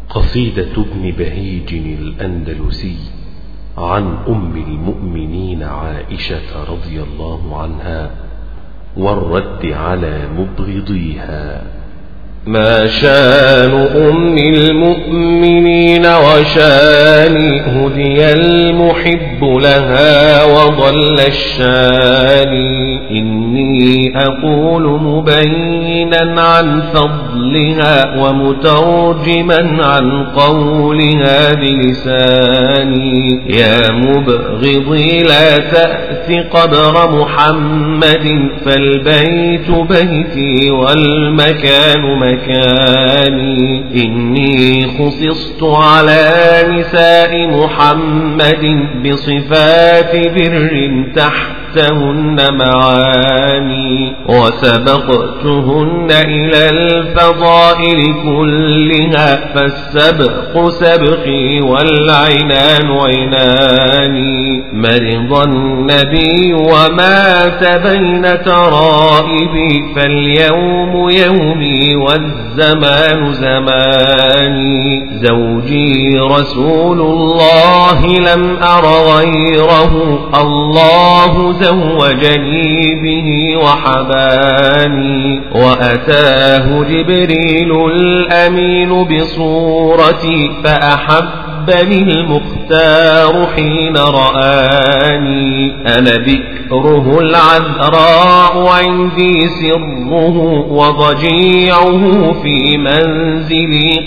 قصيدة ابن بهيج الأندلسي عن أم المؤمنين عائشة رضي الله عنها والرد على مبغضيها. ما شان أم المؤمنين وشاني، هدي المحب لها وضل الشاني. إني أقول مبينا عن فضلها ومترجما عن قولها بلساني. يا مبغضي لا تأت قبر محمد، فالبيت بيتي والمكان مكاني. إني خصصت على نساء محمد بصفات بر تحتهن معاني، وسبقتهن إلى الفضائل كلها، فالسبق سبقي والعنان عناني. مرض النبي ومات بين ترائبي، فاليوم يومي والزمان زماني. زوجي رسول الله لم أر غيره، الله زوجني به وحباني. وأتاه جبريل الأمين بصورتي، فأحبني المختار حين رآني. أنا بكره العذراء عندي سره، وضجيعه في منزلي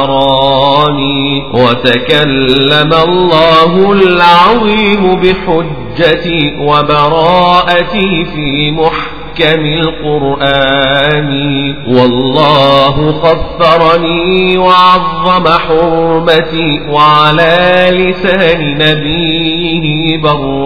قمراني. وتكلم الله العظيم بحجتي وبراءتي في محكم القرآن. والله خفرني وعظم حرمتي، وعلى لسان نبيه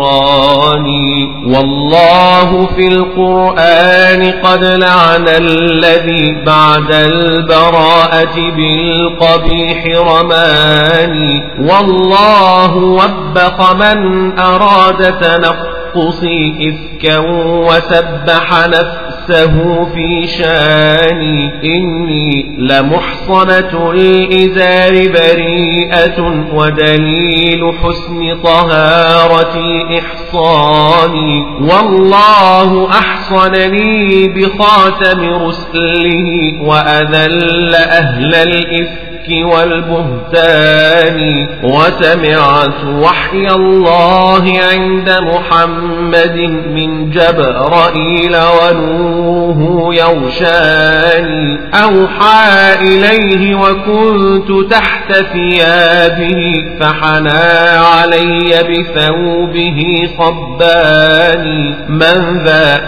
براني. والله في القرآن قد لعن الذي بعد البراءة بالقبيح رماني. والله وبخ من أراد تنقصي إفكا وسبح نفسه في شاني. إني لمحصنة الإزار بريئة، ودليل حسن طهارتي إحصاني. والله أحصنني بخاتم رسله، وأذل أهل الإفك والبهتان. وسمعت وحي الله عند محمد من جبرائيل ونوره يغشاني. أوحى إليه وكنت تحت ثيابه، فحنى علي بثوبه صباني. من ذا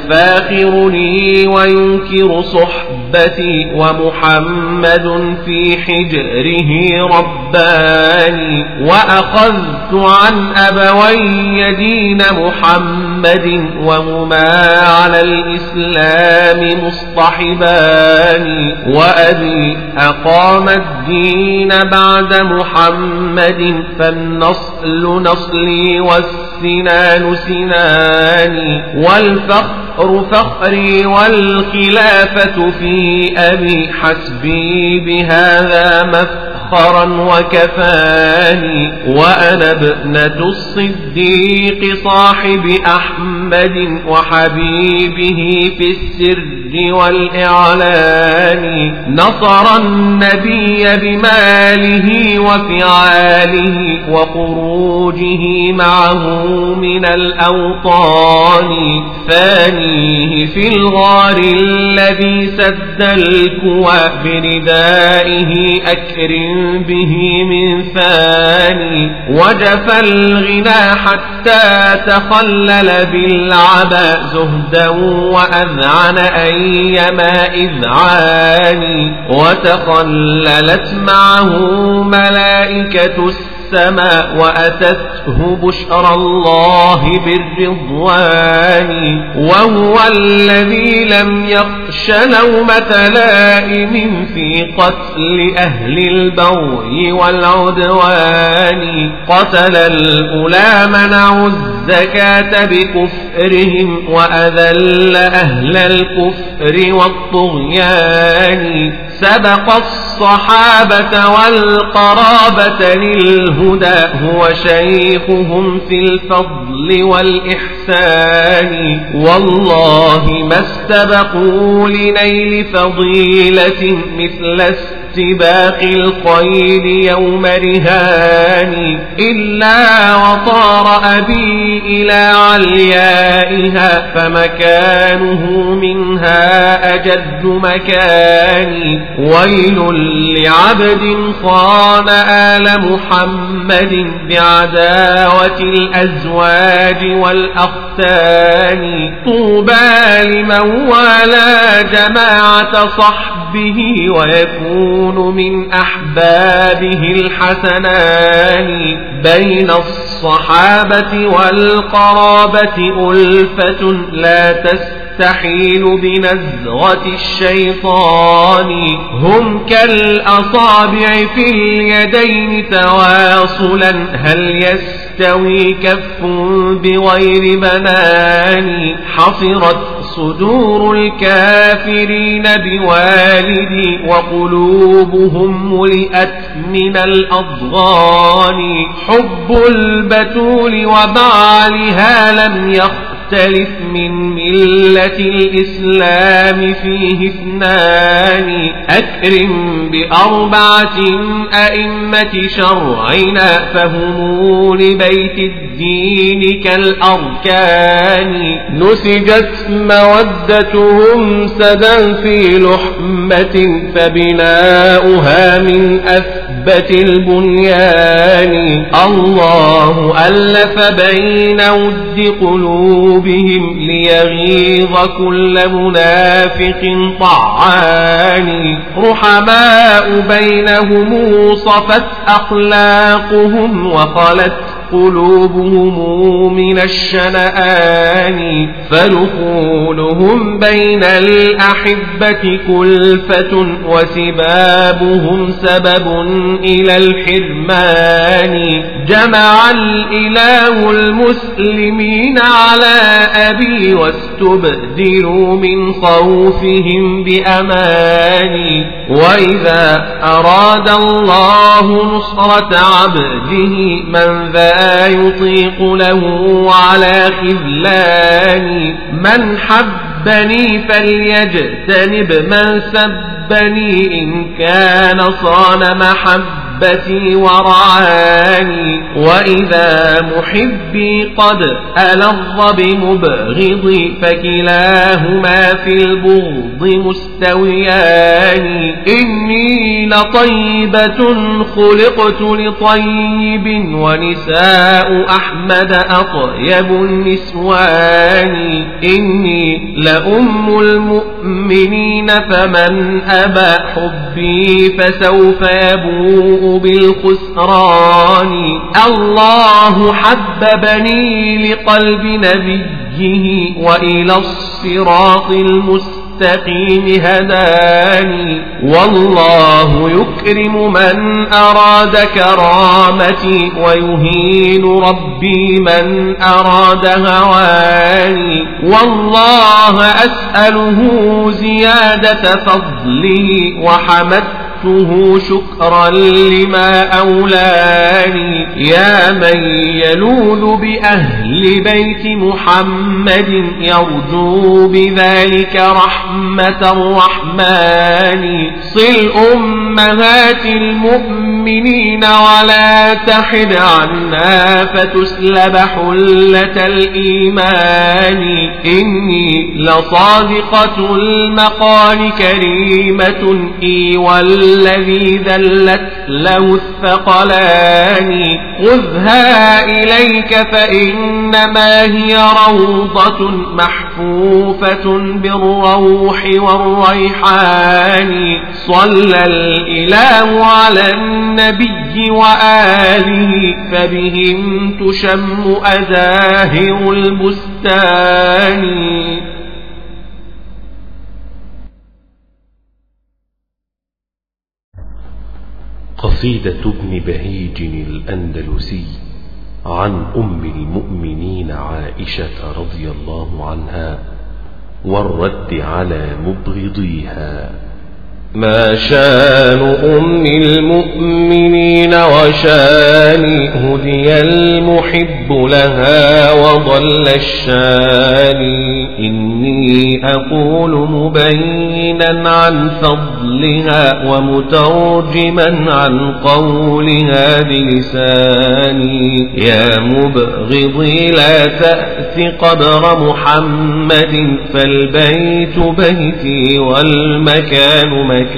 يفاخرني وينكر صحبتي، ومحمد في حجره رباني. وأخذت عن أبوي دين محمد، وهما على الإسلام مصطحبان. وأبي أقام الدين بعد محمد، فالنصل نصلي والسنان سناني. والفخر فخري والخلافة في أبي، حسبي بهذا مفخرا وكفاني. وأنا ابنة الصديق صاحب أحمد، وحبيبه في السر والإعلان. نصر النبي بماله وفعاله، وخروجه معه من الأوطان. ثانيه في الغار الذي سد الكوى، بردائه أكرم به من ثاني. وجف الغنى حتى تخلل بالعبا، زهدا وأذعن أيما إذعان. وتخللت معه ملائكة السماء وأتته بشرى الله بالرضوان وهو الذي لم يخش لومة لائم في قتل أهل البغي والعدوان قتل الأولى منعوا الزكاة بكفرهم وأذل أهل الكفر والطغيان سبق الصحابة والقرابة للهدى هو شيخهم في الفضل والإحسان والله ما استبقوا لنيل فضيلة مثل استباق الخيل يوم رهان إلا وطار أبي إلى عليائها فمكانه منها أجد مكان ويل لعبد خان آل محمد بعداوة الأزواج والأختان طوبى لمن والى جماعة صحبه ويكون من أحبابه الحسنان بين الصحابة والقرابة ألفة لا تستحيل بنزغة الشيطان هم كالأصابع في اليدين تواصلا هل يستوي كف بغير بنان حصرت صدور الكافرين بوالدي وقلوبهم ملئت من الأضغان حب البتول وبعلها لم يختلف من ملة الإسلام فيه اثنان أكرم بأربعة أئمة شرعنا فهم لبيت الدين كالأركان نسجت مودتهم سدا في لحمة فبناؤها من أثبت البنيان الله ألف بين ود قلوبهم ليغيظ كل منافق طعان رحماء بينهم صفت أخلاقهم وخلت قلوبهم من الشنآن فدخولهم بين الأحبة كلفة وسبابهم سبب إلى الحرمان جمع الإله المسلمين على أبي واستبدلوا من خوفهم بأمان وإذا أراد الله نصرة عبده من ذا يطيق له على خذلان من حبني فليجتنب من سبني إن كان صان محبتي ورعاني وإذا محبي قد ألظ بمبغضي فكلاهما في البغض مستويان إني لطيبة خلقت لطيب ونساء أحمد أطيب النسوان إني لأم المؤمنين فمن أبى حبي فسوف يبوء بالخسران الله حببني لقلب نبيه وإلى الصراط المستقيم هداني والله يكرم من أراد كرامتي ويهين ربي من أراد هواني والله أسأله زيادة فضله وحمدته شكرا لما أولاني يا من يلوذ بأهل بيت محمد يرجو بذلك رحمة الرحمن صل أمهات المؤمنين ولا تحد عنا فتسلب حلة الإيمان إني لصادقة المقال كريمة والذي ذلت له الثقلان خذها إليك فإنما هي روضة محفوفة بالروح والريحان صلى الإله على النبي وآله فبهم تشم أزاهر البستان. قصيدة ابن بهيج الأندلسي عن أم المؤمنين عائشة رضي الله عنها والرد على مبغضيها. ما شان أم المؤمنين وشاني هدي المحب لها وضل الشاني إني أقول مبينا عن فضلها ومترجما عن قولها بلساني يا مبغضي لا تأت قبر محمد فالبيت بيتي والمكان مكاني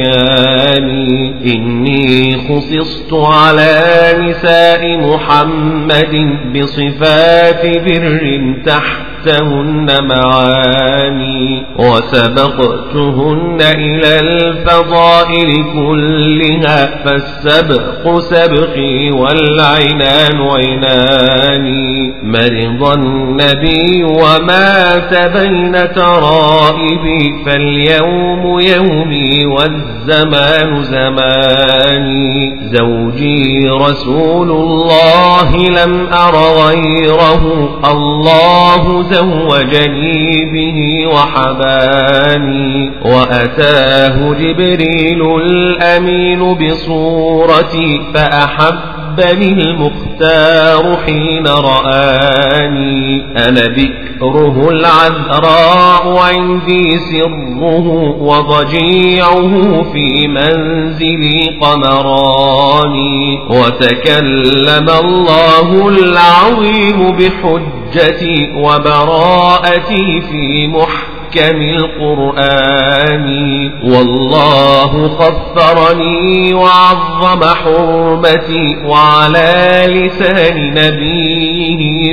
إني خصصت على نساء محمد بصفات بر تحتهن معاني وسبقتهن إلى الفضائل كلها فالسبق سبقي والعنان عناني مرض النبي ومات بين ترائبي فاليوم يومي والزمان زماني زوجي رسول الله لم أر غيره الله زوجني به وحباني وأتاه جبريل الأمين بصورتي فأحبني المختار حين رآني أنا بكره العذراء عندي سره وضجيعه في منزلي قمراني وتكلم الله العظيم بحجتي وبراءتي في محكم القرآن والله خفرني وعظم حرمتي وعلى لسان نبيه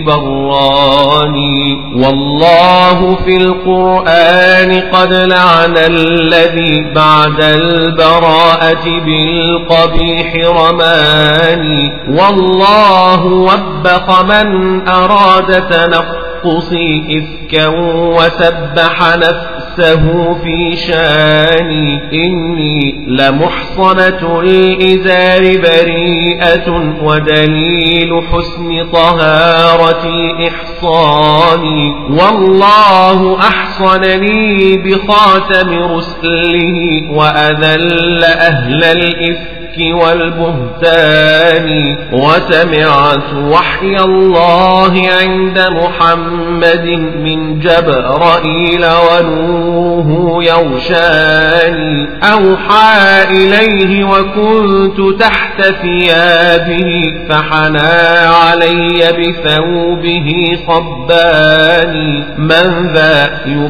براني والله في القرآن قد لعن الذي بعد البراءة بالقبيح رماني والله وبخ من أراد تنقصي إفكا وسبح نفسه في شاني إني لمحصنة الإزار بريئة ودليل حسن طهارتي إحصاني والله أحصنني بخاتم رسله وأذل أهل الإفك والبهتان وسمعت وحي الله عند محمد من جبرائيل ونوره يغشاني أوحى إليه وكنت تحت ثيابه فحنى علي بثوبه صباني من ذا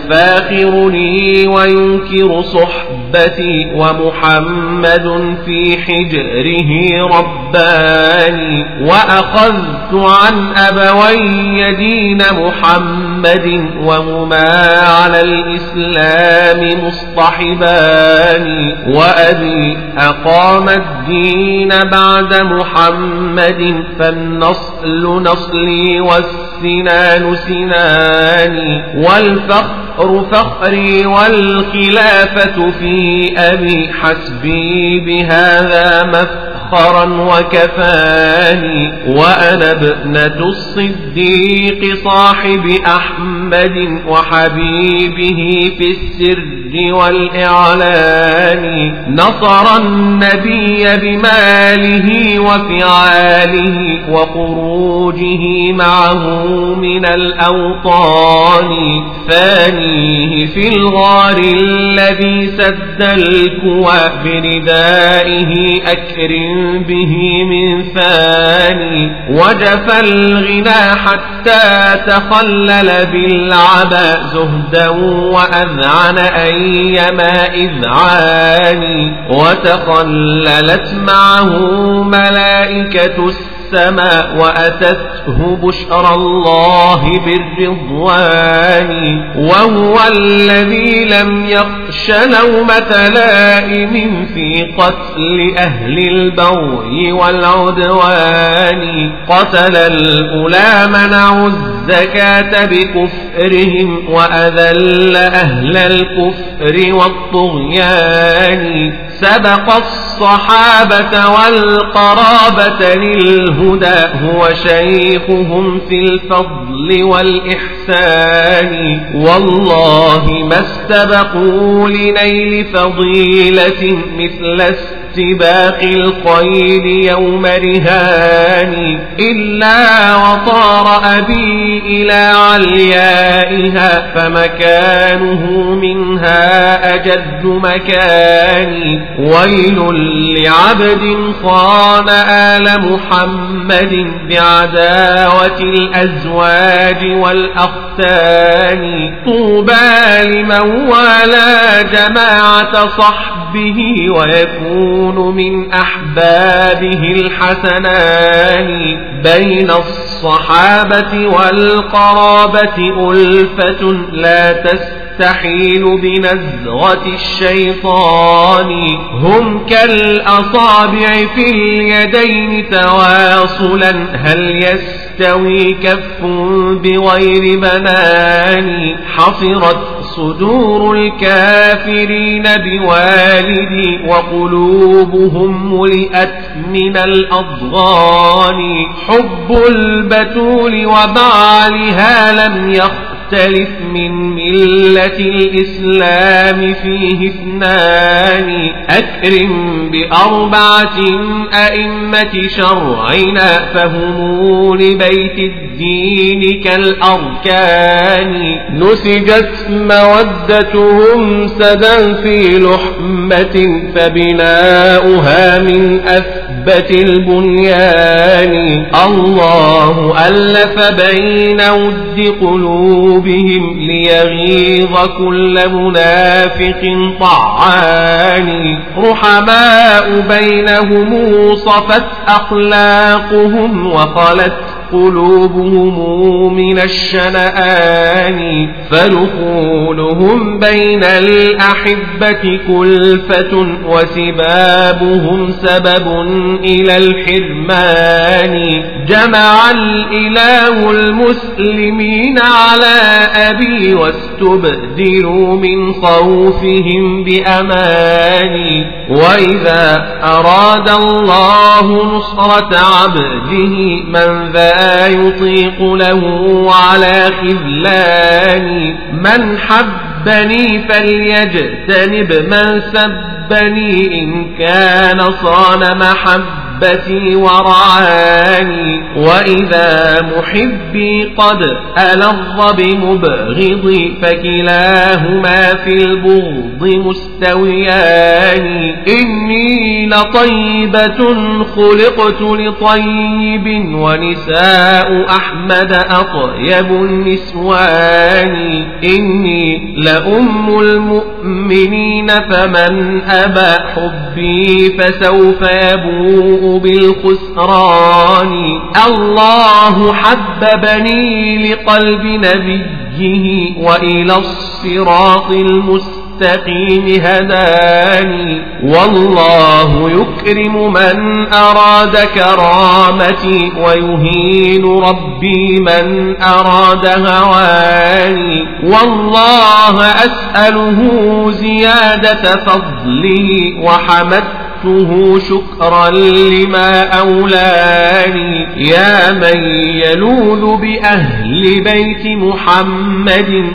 يفاخرني وينكر صحبتي ومحمد في حجره رباني وأخذت عن أبوي دين محمد وهما على الإسلام مصطحبان وأبي أقام الدين بعد محمد فالنصل نصلي والسنان سناني والفخر فخري والخلافة في أبي حسبي بهذا مفخرا وكفاني وأنا ابنة الصديق صاحب أحمد وحبيبه في السر والإعلان نصر النبي بماله وفعاله وخروجه معه من الأوطان فانيه في الغار الذي سد الكوى بردائه أكرم به من فاني وجف الغنى حتى تخلل بالعبا زهدا وأذعن أن مريم إذعان وتخللت معه ملائكة السماء وأتته بشرى الله بالرضوان وهو الذي لم يخش لومة لائم في قتل أهل البغي والعدوان قتل الأولى منعوا الزكاة بكفرهم وأذل أهل الكفر والطغيان سبق الصحابة والقرابة للهدى هو شيخهم في الفضل والإحسان والله ما استبقوا لنيل فضيلة مثل استباق الخيل يوم رهان إلا وطار أبي إلى عليائها فمكانه منها أجد مكان ويل لعبد خان آل محمد بعداوة الأزواج والأختان طوبى لمن والى جماعة صحبه ويكون من أحبابه الحسنان بين الصحابة والقرابة ألفة لا تستحيل بنزغة الشيطان هم كالأصابع في اليدين تواصلا هل يستوي كف بغير بنان حصرت صدور الكافرين بوالدي وقلوبهم ملئت من الأضغان حب البتول وبعلها لم يختلف من ملة الإسلام فيه اثنان أكرم بأربعة أئمة شرعنا فهم لبيت الدين كالأركان نسجت مودتهم سدا في لحمة فبناؤها من أثبت البنيان الله ألف بين ود قلوبهم ليغيظ كل منافق طعان رحماء بينهم صفت أخلاقهم وخلت قلوبهم من الشنآن فدخولهم بين الأحبة كلفة وسبابهم سبب إلى الحرمان جمع الإله المسلمين على أبي واستبدلوا من خوفهم بأمان وإذا أراد الله نصرة عبده من ذا يطيق له على خذلان من حبني فليجتنب من سبني إن كان صان محبتي ورعاني وإذا محبي قد ألظ بمبغضي فكلاهما في البغض مستويان إني لطيبة خلقت لطيب ونساء أحمد أطيب النسوان إني لأم المؤمنين فمن أبى حبي فسوف يبوء بالخسران الله حببني لقلب نبيه وإلى الصراط المستقيم هداني والله يكرم من أراد كرامتي ويهين ربي من أراد هواني والله أسأله زيادة فضله وحمدته شكرا لما أولاني يا من يلوذ بأهل بيت محمد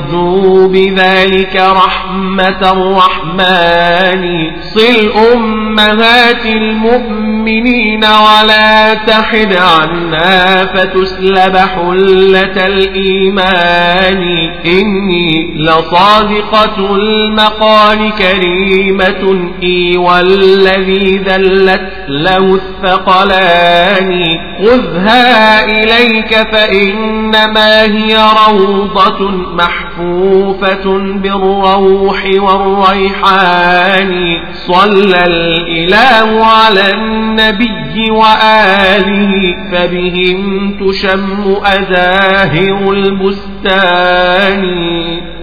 يرجو بذلك رحمة الرحمن صل أمهات المؤمنين ولا تحد عنا فتسلب حلة الإيمان إني لصادقة المقال كريمة والذي ذلت له الثقلان خذها إليك فإنما هي روضة محفوفة بالروح والريحان صلى الإله على النبي وآله فبهم تشم أزاهر البستان.